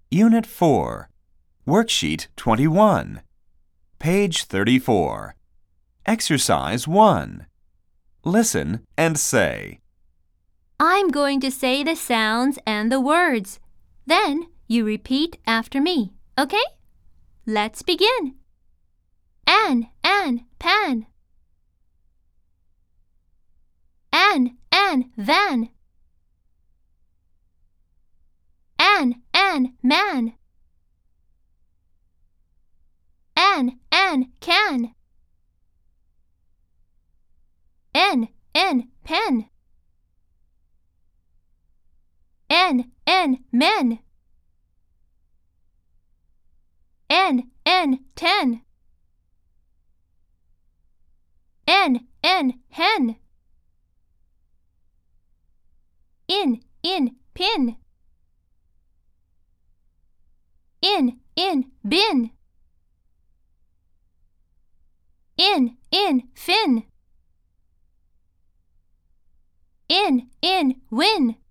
Unit 4, Worksheet 21, page 34. Exercise 1. Listen and say. I'm going to say the sounds and the words. Then you repeat after me, okay? Let's begin. An, pan. An, van. An, man. An, can. N, pen. N, men. N, ten. N, hen. In, pin. In, bin. In, fin. In, win.